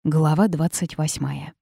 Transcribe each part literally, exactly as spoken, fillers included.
Глава двадцать восьмая.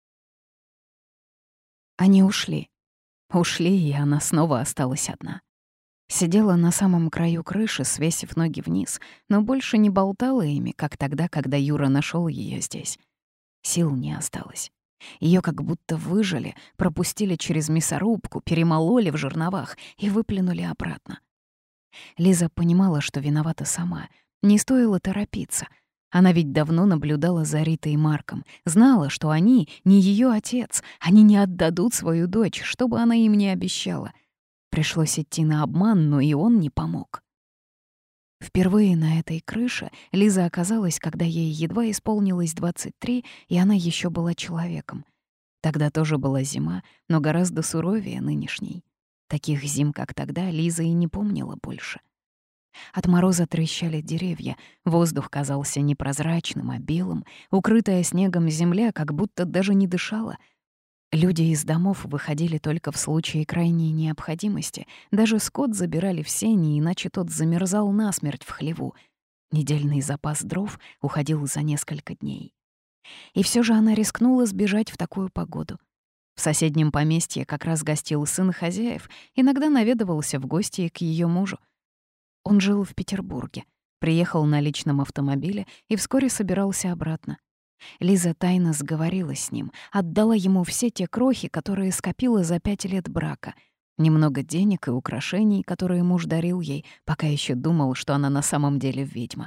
Они ушли. Ушли, и она снова осталась одна. Сидела на самом краю крыши, свесив ноги вниз, но больше не болтала ими, как тогда, когда Юра нашел ее здесь. Сил не осталось. Ее как будто выжали, пропустили через мясорубку, перемололи в жерновах и выплюнули обратно. Лиза понимала, что виновата сама. Не стоило торопиться. Она ведь давно наблюдала за Ритой и Марком, знала, что они не ее отец, они не отдадут свою дочь, что бы она им ни обещала. Пришлось идти на обман, но и он не помог. Впервые на этой крыше Лиза оказалась, когда ей едва исполнилось двадцать три, и она еще была человеком. Тогда тоже была зима, но гораздо суровее нынешней. Таких зим, как тогда, Лиза и не помнила больше. От мороза трещали деревья, воздух казался непрозрачным, а белым, укрытая снегом земля как будто даже не дышала. Люди из домов выходили только в случае крайней необходимости, даже скот забирали в сени, иначе тот замерзал насмерть в хлеву. Недельный запас дров уходил за несколько дней. И все же она рискнула сбежать в такую погоду. В соседнем поместье как раз гостил сын хозяев, иногда наведывался в гости к ее мужу. Он жил в Петербурге, приехал на личном автомобиле и вскоре собирался обратно. Лиза тайно сговорилась с ним, отдала ему все те крохи, которые скопила за пять лет брака, немного денег и украшений, которые муж дарил ей, пока еще думал, что она на самом деле ведьма.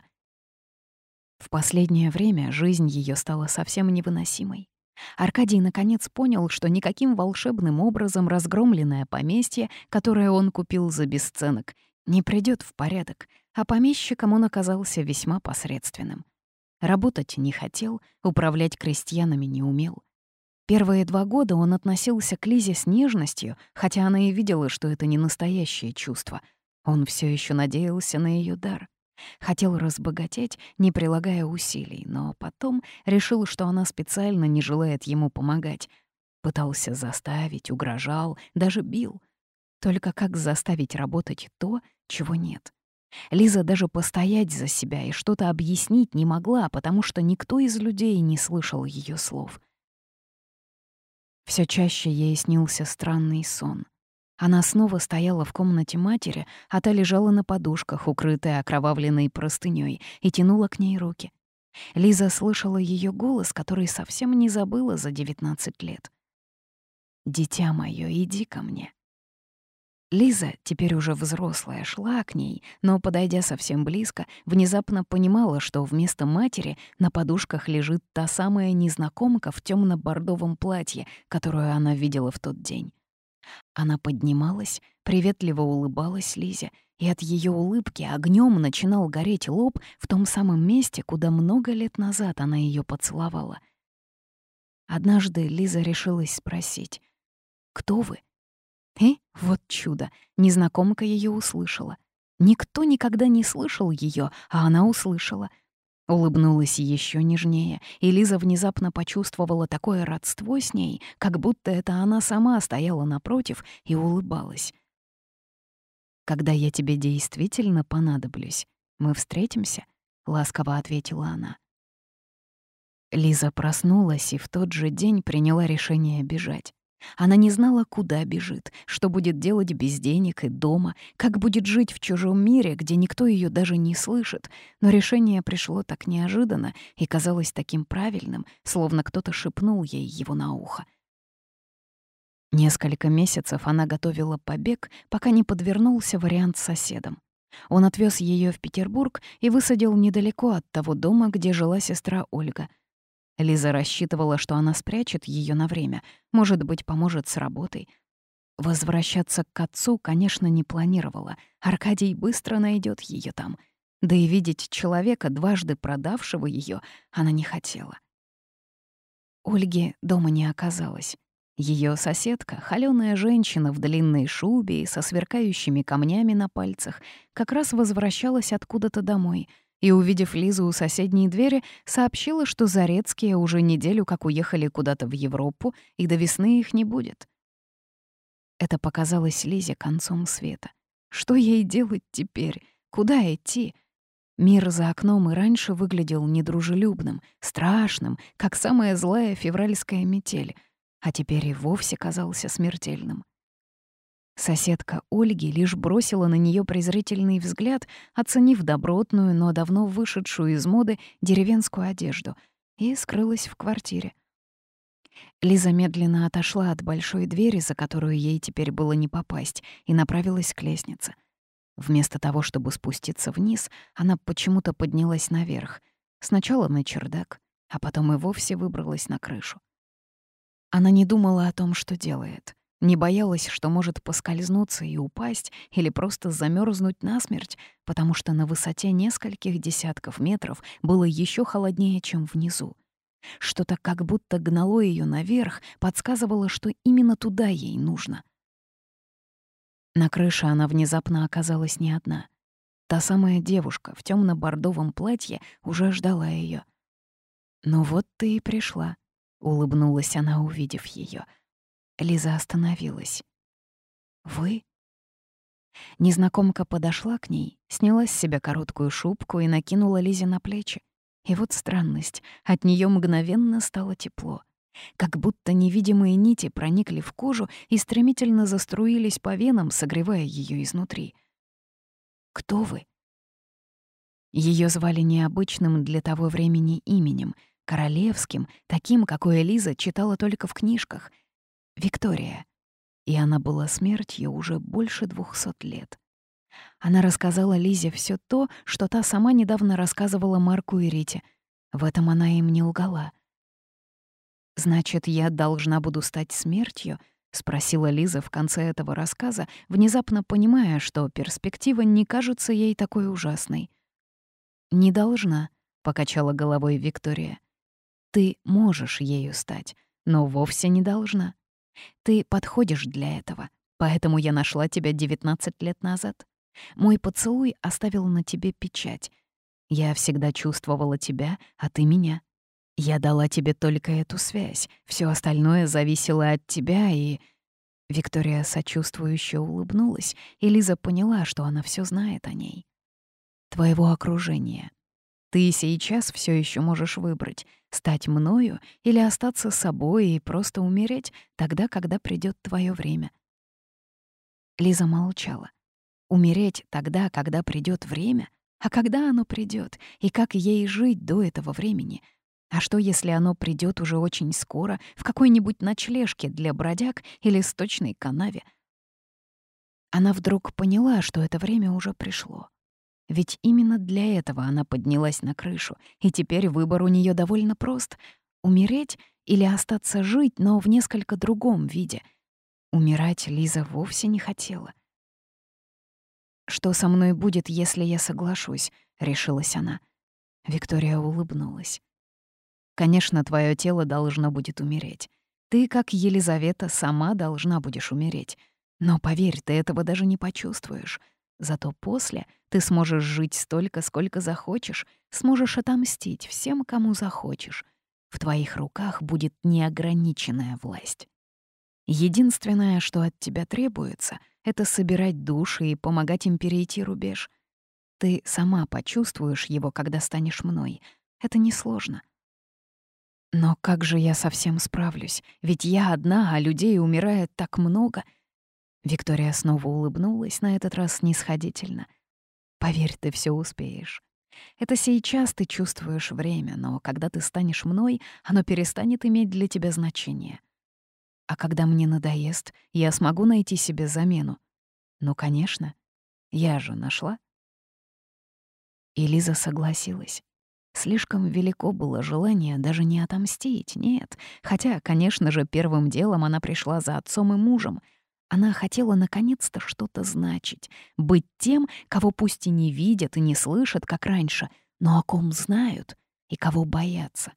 В последнее время жизнь ее стала совсем невыносимой. Аркадий наконец понял, что никаким волшебным образом разгромленное поместье, которое он купил за бесценок, не придёт в порядок, а помещиком он оказался весьма посредственным. Работать не хотел, управлять крестьянами не умел. Первые два года он относился к Лизе с нежностью, хотя она и видела, что это не настоящее чувство. Он все еще надеялся на ее дар. Хотел разбогатеть, не прилагая усилий, но потом решил, что она специально не желает ему помогать. Пытался заставить, угрожал, даже бил. Только как заставить работать то, чего нет? Лиза даже постоять за себя и что-то объяснить не могла, потому что никто из людей не слышал ее слов. Все чаще ей снился странный сон. Она снова стояла в комнате матери, а та лежала на подушках, укрытая окровавленной простынёй, и тянула к ней руки. Лиза слышала ее голос, который совсем не забыла за девятнадцать лет. «Дитя моё, иди ко мне». Лиза, теперь уже взрослая, шла к ней, но, подойдя совсем близко, внезапно понимала, что вместо матери на подушках лежит та самая незнакомка в тёмно-бордовом платье, которую она видела в тот день. Она поднималась, приветливо улыбалась Лизе, и от её улыбки огнём начинал гореть лоб в том самом месте, куда много лет назад она её поцеловала. Однажды Лиза решилась спросить: «Кто вы?» И вот чудо, незнакомка ее услышала. Никто никогда не слышал ее, а она услышала. Улыбнулась еще нежнее, и Лиза внезапно почувствовала такое родство с ней, как будто это она сама стояла напротив и улыбалась. «Когда я тебе действительно понадоблюсь, мы встретимся?» — ласково ответила она. Лиза проснулась и в тот же день приняла решение бежать. Она не знала, куда бежит, что будет делать без денег и дома, как будет жить в чужом мире, где никто ее даже не слышит, но решение пришло так неожиданно и казалось таким правильным, словно кто-то шепнул ей его на ухо. Несколько месяцев она готовила побег, пока не подвернулся вариант с соседом. Он отвез ее в Петербург и высадил недалеко от того дома, где жила сестра Ольга. Лиза рассчитывала, что она спрячет ее на время, может быть, поможет с работой. Возвращаться к отцу, конечно, не планировала. Аркадий быстро найдет ее там. Да и видеть человека, дважды продавшего ее, она не хотела. Ольги дома не оказалось. Ее соседка, холёная женщина в длинной шубе и со сверкающими камнями на пальцах, как раз возвращалась откуда-то домой — и, увидев Лизу у соседней двери, сообщила, что Зарецкие уже неделю как уехали куда-то в Европу, и до весны их не будет. Это показалось Лизе концом света. Что ей делать теперь? Куда идти? Мир за окном и раньше выглядел недружелюбным, страшным, как самая злая февральская метель, а теперь и вовсе казался смертельным. Соседка Ольги лишь бросила на нее презрительный взгляд, оценив добротную, но давно вышедшую из моды деревенскую одежду, и скрылась в квартире. Лиза медленно отошла от большой двери, за которую ей теперь было не попасть, и направилась к лестнице. Вместо того, чтобы спуститься вниз, она почему-то поднялась наверх. Сначала на чердак, а потом и вовсе выбралась на крышу. Она не думала о том, что делает. Не боялась, что может поскользнуться и упасть или просто замерзнуть насмерть, потому что на высоте нескольких десятков метров было еще холоднее, чем внизу. Что-то как будто гнало ее наверх, подсказывало, что именно туда ей нужно. На крыше она внезапно оказалась не одна. Та самая девушка в темно-бордовом платье уже ждала ее. «Ну вот ты и пришла», — улыбнулась она, увидев ее. Лиза остановилась. «Вы?» Незнакомка подошла к ней, сняла с себя короткую шубку и накинула Лизе на плечи. И вот странность, от нее мгновенно стало тепло. Как будто невидимые нити проникли в кожу и стремительно заструились по венам, согревая ее изнутри. «Кто вы?» Ее звали необычным для того времени именем, королевским, таким, какое Лиза читала только в книжках. Виктория. И она была смертью уже больше двухсот лет. Она рассказала Лизе все то, что та сама недавно рассказывала Марку и Рите. В этом она им не лгала. «Значит, я должна буду стать смертью?» — спросила Лиза в конце этого рассказа, внезапно понимая, что перспектива не кажется ей такой ужасной. «Не должна», — покачала головой Виктория. «Ты можешь ею стать, но вовсе не должна. Ты подходишь для этого, поэтому я нашла тебя девятнадцать лет назад. Мой поцелуй оставил на тебе печать. Я всегда чувствовала тебя, а ты меня. Я дала тебе только эту связь, все остальное зависело от тебя и...» Виктория сочувствующе улыбнулась, и Лиза поняла, что она все знает о ней. «Твоего окружения. Ты сейчас все еще можешь выбрать, стать мною или остаться собой и просто умереть тогда, когда придет твое время». Лиза молчала. Умереть тогда, когда придет время? А когда оно придет? И как ей жить до этого времени? А что, если оно придет уже очень скоро в какой-нибудь ночлежке для бродяг или сточной канаве? Она вдруг поняла, что это время уже пришло. Ведь именно для этого она поднялась на крышу, и теперь выбор у нее довольно прост — умереть или остаться жить, но в несколько другом виде. Умирать Лиза вовсе не хотела. «Что со мной будет, если я соглашусь?» — решилась она. Виктория улыбнулась. «Конечно, твое тело должно будет умереть. Ты, как Елизавета, сама должна будешь умереть. Но поверь, ты этого даже не почувствуешь. Зато после ты сможешь жить столько, сколько захочешь, сможешь отомстить всем, кому захочешь. В твоих руках будет неограниченная власть. Единственное, что от тебя требуется, это собирать души и помогать им перейти рубеж. Ты сама почувствуешь его, когда станешь мной. Это несложно. Но как же я совсем справлюсь? Ведь я одна, а людей умирает так много. Виктория снова улыбнулась, на этот раз снисходительно. Поверь, ты все успеешь. Это сейчас ты чувствуешь время, но когда ты станешь мной, оно перестанет иметь для тебя значение. А когда мне надоест, я смогу найти себе замену. Ну, конечно, я же нашла. И Лиза согласилась. Слишком велико было желание даже не отомстить, нет. Хотя, конечно же, первым делом она пришла за отцом и мужем. Она хотела наконец-то что-то значить, быть тем, кого пусть и не видят и не слышат, как раньше, но о ком знают и кого боятся.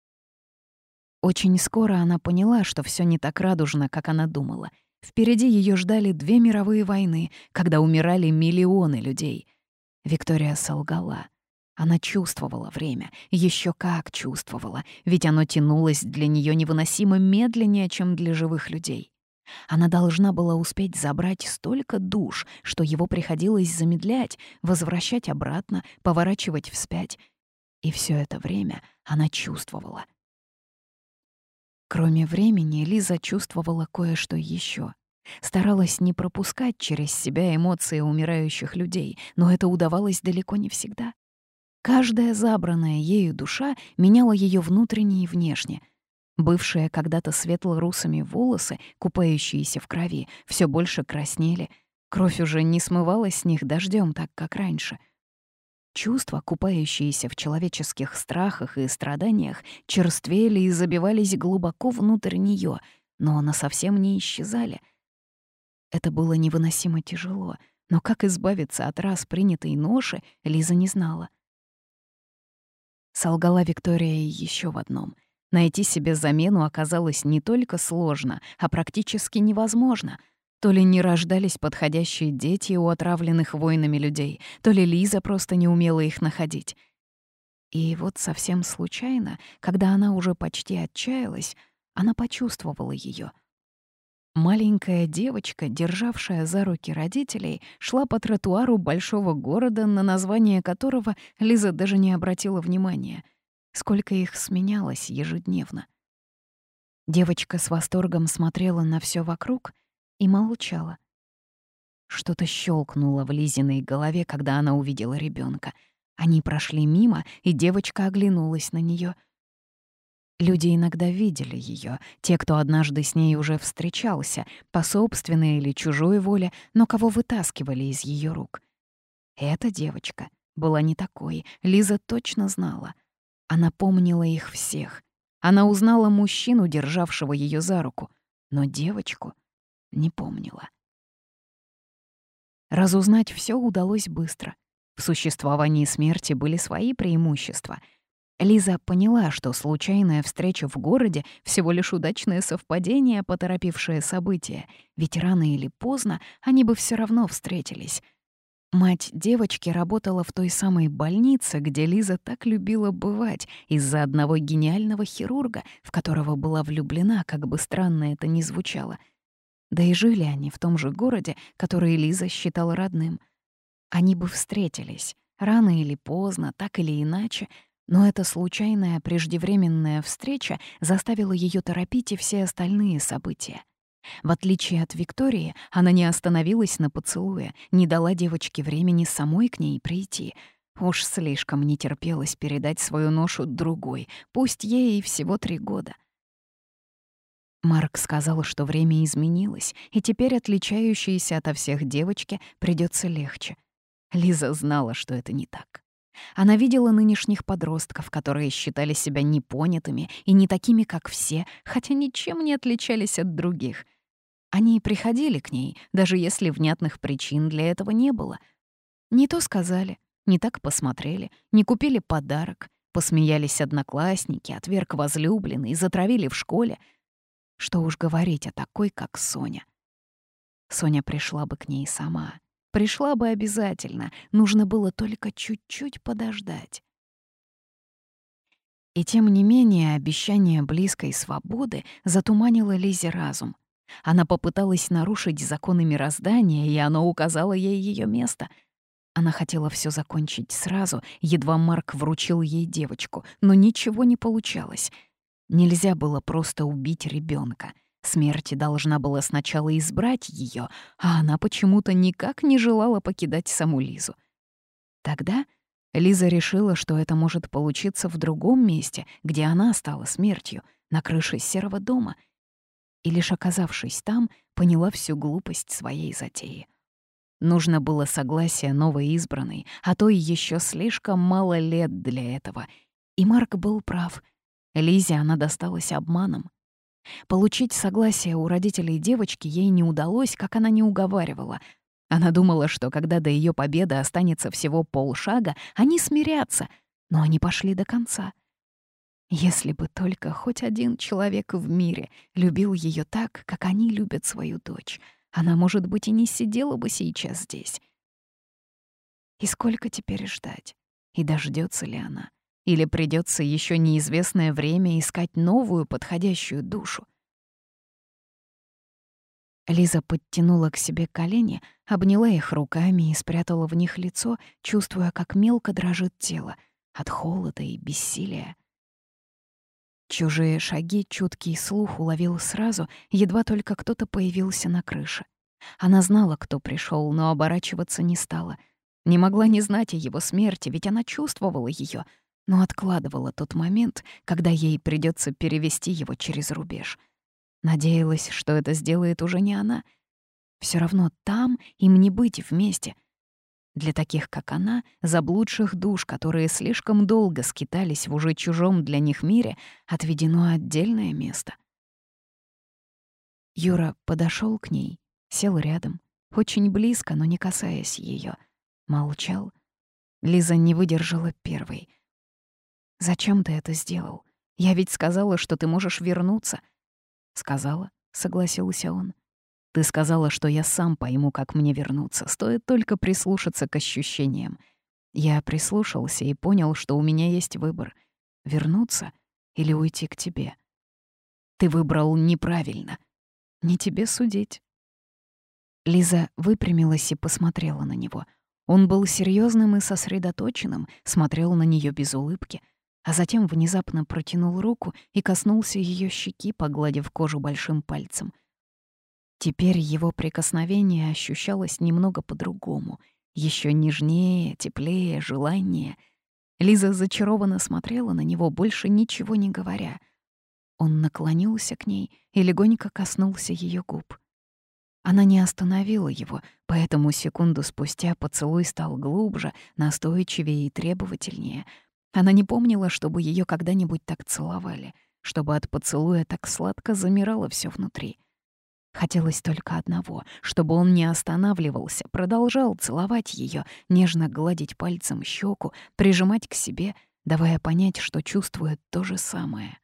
Очень скоро она поняла, что все не так радужно, как она думала. Впереди ее ждали две мировые войны, когда умирали миллионы людей. Виктория солгала. Она чувствовала время, еще как чувствовала, ведь оно тянулось для нее невыносимо медленнее, чем для живых людей. Она должна была успеть забрать столько душ, что его приходилось замедлять, возвращать обратно, поворачивать вспять. И все это время она чувствовала. Кроме времени, Лиза чувствовала кое-что еще. Старалась не пропускать через себя эмоции умирающих людей, но это удавалось далеко не всегда. Каждая забранная ею душа меняла ее внутренне и внешне. Бывшие когда-то светло-русыми волосы, купающиеся в крови, все больше краснели. Кровь уже не смывалась с них дождем, так как раньше. Чувства, купающиеся в человеческих страхах и страданиях, черствели и забивались глубоко внутрь нее, но насовсем не исчезали. Это было невыносимо тяжело, но как избавиться от раз принятой ноши, Лиза не знала. Солгала Виктория еще в одном. Найти себе замену оказалось не только сложно, а практически невозможно. То ли не рождались подходящие дети у отравленных войнами людей, то ли Лиза просто не умела их находить. И вот совсем случайно, когда она уже почти отчаялась, она почувствовала ее. Маленькая девочка, державшая за руки родителей, шла по тротуару большого города, на название которого Лиза даже не обратила внимания. Сколько их сменялось ежедневно. Девочка с восторгом смотрела на все вокруг и молчала. Что-то щелкнуло в Лизиной голове, когда она увидела ребенка. Они прошли мимо, и девочка оглянулась на нее. Люди иногда видели ее, те, кто однажды с ней уже встречался, по собственной или чужой воле, но кого вытаскивали из ее рук. Эта девочка была не такой, Лиза точно знала. Она помнила их всех. Она узнала мужчину, державшего ее за руку, но девочку не помнила. Разузнать все удалось быстро. В существовании смерти были свои преимущества. Лиза поняла, что случайная встреча в городе — всего лишь удачное совпадение, поторопившее события, ведь рано или поздно они бы все равно встретились. Мать девочки работала в той самой больнице, где Лиза так любила бывать из-за одного гениального хирурга, в которого была влюблена, как бы странно это ни звучало. Да и жили они в том же городе, который Лиза считала родным. Они бы встретились, рано или поздно, так или иначе, но эта случайная преждевременная встреча заставила ее торопить и все остальные события. В отличие от Виктории, она не остановилась на поцелуе, не дала девочке времени самой к ней прийти. Уж слишком не терпелось передать свою ношу другой, пусть ей и всего три года. Марк сказал, что время изменилось, и теперь отличающейся ото всех девочке придется легче. Лиза знала, что это не так. Она видела нынешних подростков, которые считали себя непонятыми и не такими, как все, хотя ничем не отличались от других. Они приходили к ней, даже если внятных причин для этого не было. Не то сказали, не так посмотрели, не купили подарок, посмеялись одноклассники, отверг возлюбленный, затравили в школе. Что уж говорить о такой, как Соня. Соня пришла бы к ней сама. Пришла бы обязательно, нужно было только чуть-чуть подождать. И тем не менее обещание близкой свободы затуманило Лизе разум. Она попыталась нарушить законы мироздания, и оно указало ей ее место. Она хотела все закончить сразу, едва Марк вручил ей девочку, но ничего не получалось. Нельзя было просто убить ребенка. Смерть должна была сначала избрать ее, а она почему-то никак не желала покидать саму Лизу. Тогда Лиза решила, что это может получиться в другом месте, где она стала смертью, на крыше серого дома. И лишь оказавшись там, поняла всю глупость своей затеи. Нужно было согласие новой избранной, а то и еще слишком мало лет для этого. И Марк был прав. Лизе она досталась обманом. Получить согласие у родителей девочки ей не удалось, как она не уговаривала. Она думала, что когда до ее победы останется всего полшага, они смирятся, но они пошли до конца. Если бы только хоть один человек в мире любил ее так, как они любят свою дочь, она, может быть, и не сидела бы сейчас здесь. И сколько теперь ждать? И дождется ли она? Или придется еще неизвестное время искать новую подходящую душу? Лиза подтянула к себе колени, обняла их руками и спрятала в них лицо, чувствуя, как мелко дрожит тело от холода и бессилия. Чужие шаги чуткий слух уловил сразу, едва только кто-то появился на крыше. Она знала, кто пришел, но оборачиваться не стала. Не могла не знать о его смерти, ведь она чувствовала ее, но откладывала тот момент, когда ей придется перевести его через рубеж. Надеялась, что это сделает уже не она. Все равно там им не быть вместе. Для таких, как она, заблудших душ, которые слишком долго скитались в уже чужом для них мире, отведено отдельное место. Юра подошел к ней, сел рядом, очень близко, но не касаясь ее, молчал. Лиза не выдержала первой. «Зачем ты это сделал? Я ведь сказала, что ты можешь вернуться». «Сказала», — согласился он. «Ты сказала, что я сам пойму, как мне вернуться, стоит только прислушаться к ощущениям. Я прислушался и понял, что у меня есть выбор — вернуться или уйти к тебе. Ты выбрал неправильно. Не тебе судить». Лиза выпрямилась и посмотрела на него. Он был серьезным и сосредоточенным, смотрел на нее без улыбки, а затем внезапно протянул руку и коснулся ее щеки, погладив кожу большим пальцем. Теперь его прикосновение ощущалось немного по-другому, еще нежнее, теплее, желаннее. Лиза зачарованно смотрела на него, больше ничего не говоря. Он наклонился к ней и легонько коснулся ее губ. Она не остановила его, поэтому секунду спустя поцелуй стал глубже, настойчивее и требовательнее. Она не помнила, чтобы ее когда-нибудь так целовали, чтобы от поцелуя так сладко замирало все внутри. Хотелось только одного, чтобы он не останавливался, продолжал целовать ее, нежно гладить пальцем щеку, прижимать к себе, давая понять, что чувствует то же самое.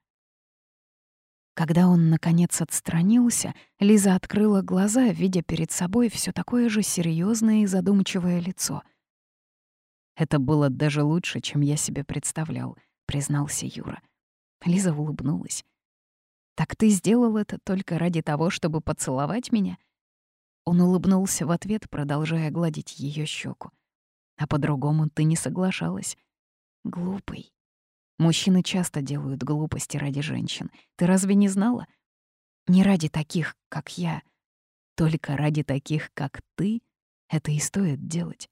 Когда он, наконец, отстранился, Лиза открыла глаза, видя перед собой все такое же серьезное и задумчивое лицо. «Это было даже лучше, чем я себе представлял», — признался Юра. Лиза улыбнулась. «Так ты сделал это только ради того, чтобы поцеловать меня?» Он улыбнулся в ответ, продолжая гладить ее щеку. «А по-другому ты не соглашалась. Глупый. Мужчины часто делают глупости ради женщин. Ты разве не знала? Не ради таких, как я. Только ради таких, как ты, это и стоит делать».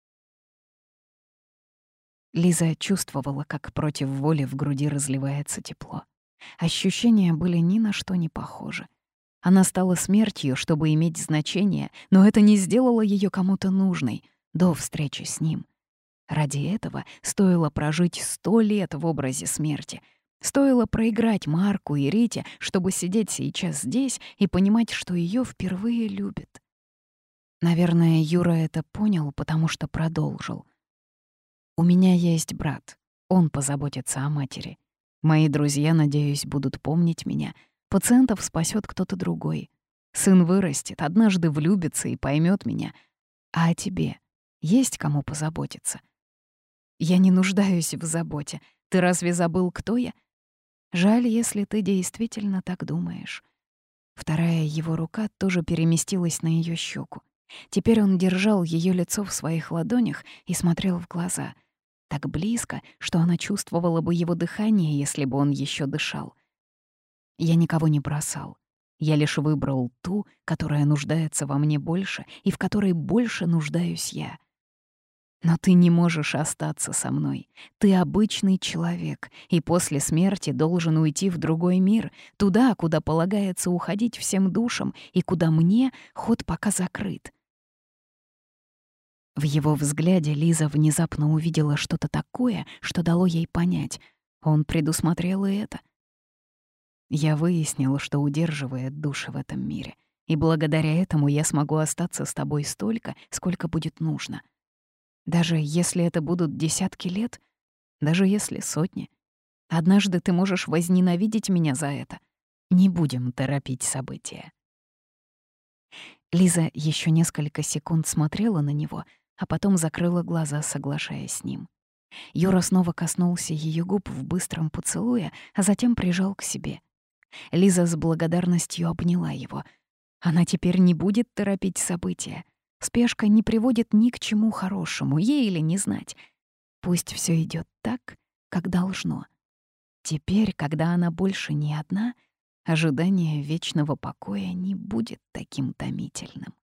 Лиза чувствовала, как против воли в груди разливается тепло. Ощущения были ни на что не похожи. Она стала смертью, чтобы иметь значение, но это не сделало ее кому-то нужной до встречи с ним. Ради этого стоило прожить сто лет в образе смерти. Стоило проиграть Марку и Рите, чтобы сидеть сейчас здесь и понимать, что ее впервые любят. Наверное, Юра это понял, потому что продолжил. «У меня есть брат. Он позаботится о матери. Мои друзья, надеюсь, будут помнить меня. Пациентов спасет кто-то другой. Сын вырастет, однажды влюбится и поймет меня. А о тебе есть кому позаботиться? Я не нуждаюсь в заботе. Ты разве забыл, кто я? Жаль, если ты действительно так думаешь». Вторая его рука тоже переместилась на ее щеку. Теперь он держал ее лицо в своих ладонях и смотрел в глаза. Так близко, что она чувствовала бы его дыхание, если бы он еще дышал. «Я никого не бросал. Я лишь выбрал ту, которая нуждается во мне больше и в которой больше нуждаюсь я. Но ты не можешь остаться со мной. Ты обычный человек, и после смерти должен уйти в другой мир, туда, куда полагается уходить всем душам и куда мне ход пока закрыт». В его взгляде Лиза внезапно увидела что-то такое, что дало ей понять. Он предусмотрел и это. Я выяснила, что удерживает души в этом мире, и благодаря этому я смогу остаться с тобой столько, сколько будет нужно. Даже если это будут десятки лет, даже если сотни. Однажды ты можешь возненавидеть меня за это. Не будем торопить события. Лиза еще несколько секунд смотрела на него, а потом закрыла глаза, соглашаясь с ним. Юра снова коснулся ее губ в быстром поцелуе, а затем прижал к себе. Лиза с благодарностью обняла его. Она теперь не будет торопить события. Спешка не приводит ни к чему хорошему, ей или не знать. Пусть все идет так, как должно. Теперь, когда она больше не одна, ожидание вечного покоя не будет таким томительным.